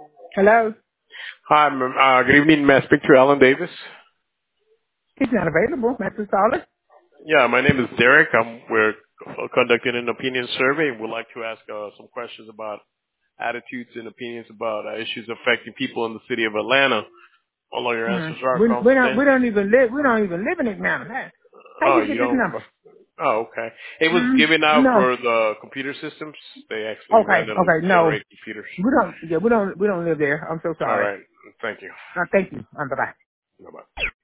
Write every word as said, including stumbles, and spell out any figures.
Hello? Hi, ma'am. Uh, good evening. May I speak to Alan Davis? He's not available. Mister Solid? Yeah, my name is Derek. I'm, we're conducting an opinion survey. We'd like to ask uh, some questions about attitudes and opinions about uh, issues affecting people in the city of Atlanta. All of your Mm. answers are We, we don't we confident. don't even live we don't even live in Atlanta. How, how Oh, you you get this don't? number? Oh, okay. It was Mm. given out No. for the computer systems. They actually Okay, randomly okay, no. generate computers. We don't yeah, we don't we don't live there. I'm so All sorry. right. Thank you. Uh, thank you. Um, bye bye. Bye-bye.